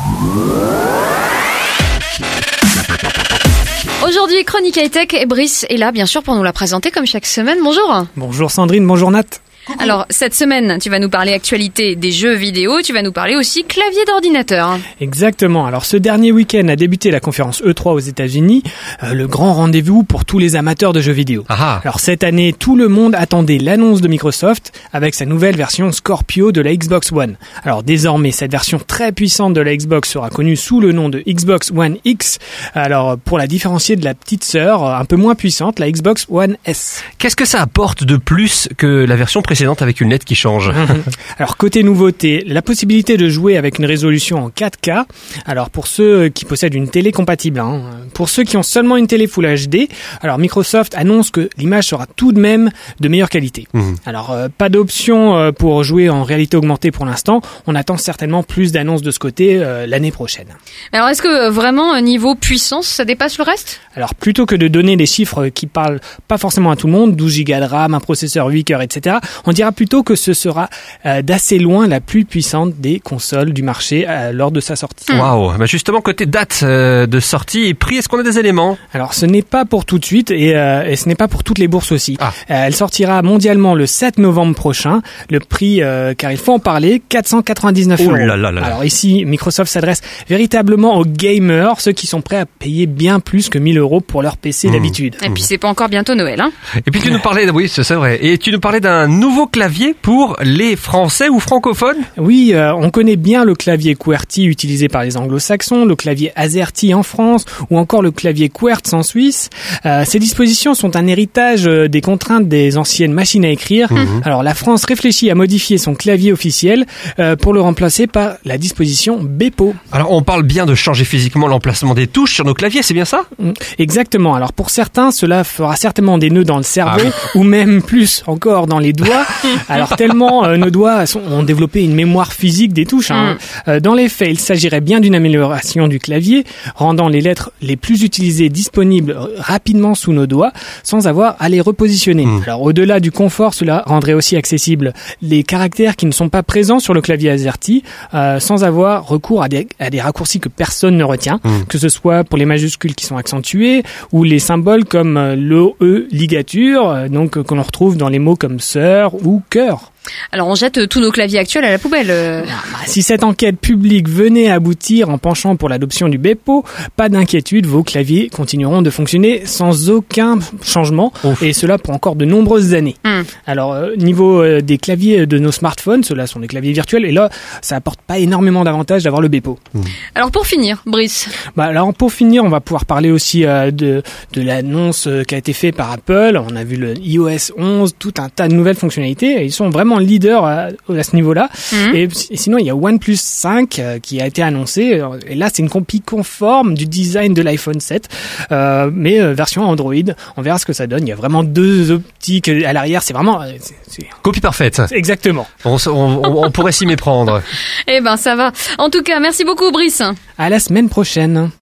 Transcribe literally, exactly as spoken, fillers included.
Aujourd'hui, Chronique High-Tech et Brice est là, bien sûr, pour nous la présenter comme chaque semaine. Bonjour. Bonjour Sandrine, bonjour Nat. Coucou. Alors, cette semaine, tu vas nous parler actualité des jeux vidéo, tu vas nous parler aussi clavier d'ordinateur. Exactement. Alors, ce dernier week-end a débuté la conférence E trois aux États-Unis, euh, le grand rendez-vous pour tous les amateurs de jeux vidéo. Aha. Alors, cette année, tout le monde attendait l'annonce de Microsoft avec sa nouvelle version Scorpio de la Xbox One. Alors, désormais, cette version très puissante de la Xbox sera connue sous le nom de Xbox One X. Alors, pour la différencier de la petite sœur, un peu moins puissante, la Xbox One S. Qu'est-ce que ça apporte de plus que la version précédente avec une lettre qui change? Alors côté nouveauté, la possibilité de jouer avec une résolution en quatre K. Alors pour ceux qui possèdent une télé compatible, hein. Pour ceux qui ont seulement une télé Full H D, alors Microsoft annonce que l'image sera tout de même de meilleure qualité. Mmh. Alors euh, pas d'option euh, pour jouer en réalité augmentée pour l'instant. On attend certainement plus d'annonces de ce côté euh, l'année prochaine. Alors est-ce que vraiment niveau puissance, ça dépasse le reste? Alors plutôt que de donner des chiffres qui parlent pas forcément à tout le monde, douze gigas de RAM, un processeur huit cœurs, et cetera, on dira plutôt que ce sera euh, d'assez loin la plus puissante des consoles du marché euh, lors de sa sortie. Waouh. Bah justement, côté date euh, de sortie et prix, est-ce qu'on a des éléments? Alors ce n'est pas pour tout de suite et, euh, et ce n'est pas pour toutes les bourses aussi. Ah. Euh, elle sortira mondialement le sept novembre prochain. Le prix, euh, car il faut en parler, quatre cent quatre-vingt-dix-neuf euros. Oh là là là. Alors ici, Microsoft s'adresse véritablement aux gamers, ceux qui sont prêts à payer bien plus que mille euros pour leur P C mmh. d'habitude. Et puis c'est pas encore bientôt Noël, hein. Et puis tu nous parlais, oui, c'est vrai. Et tu nous parlais d'un nouveau clavier pour les Français ou francophones? Oui, euh, on connaît bien le clavier QWERTY utilisé par les anglo-saxons, le clavier AZERTY en France ou encore le clavier QWERTZ en Suisse. Euh, ces dispositions sont un héritage euh, des contraintes des anciennes machines à écrire. Mmh. Alors la France réfléchit à modifier son clavier officiel euh, pour le remplacer par la disposition Bepo. Alors on parle bien de changer physiquement l'emplacement des touches sur nos claviers, c'est bien ça? Mmh. Exactement. Alors pour certains, cela fera certainement des nœuds dans le cerveau ah oui. ou même plus encore dans les doigts. Alors tellement euh, nos doigts sont, ont développé une mémoire physique des touches. Hein. Mm. Euh, dans les faits, il s'agirait bien d'une amélioration du clavier, rendant les lettres les plus utilisées disponibles rapidement sous nos doigts, sans avoir à les repositionner. Mm. Alors au-delà du confort, cela rendrait aussi accessible les caractères qui ne sont pas présents sur le clavier AZERTY, euh, sans avoir recours à des, à des raccourcis que personne ne retient, mm. que ce soit pour les majuscules qui sont accentuées ou les symboles comme l'O E ligature, euh, donc qu'on retrouve dans les mots comme sœur ou cœur. Alors on jette tous nos claviers actuels à la poubelle. Euh... Si cette enquête publique venait à aboutir en penchant pour l'adoption du Bepo, pas d'inquiétude, vos claviers continueront de fonctionner sans aucun changement. Ouf. Et cela pour encore de nombreuses années. Mm. Alors euh, niveau euh, des claviers de nos smartphones, ceux-là sont des claviers virtuels et là ça apporte pas énormément d'avantages d'avoir le Bepo. Mm. Alors pour finir, Brice. Bah alors pour finir, on va pouvoir parler aussi euh, de de l'annonce euh, qui a été faite par Apple. On a vu le i O S onze, tout un tas de nouvelles fonctionnalités. Et ils sont vraiment leader à, à ce niveau-là. Mmh. Et, et sinon, il y a OnePlus cinq euh, qui a été annoncé. Et là, c'est une copie conforme du design de l'iPhone sept, euh, mais euh, version Android. On verra ce que ça donne. Il y a vraiment deux optiques à l'arrière. C'est vraiment... C'est, c'est... Copie parfaite. Exactement. On, on, on pourrait s'y méprendre. Eh ben, ça va. En tout cas, merci beaucoup, Brice. À la semaine prochaine.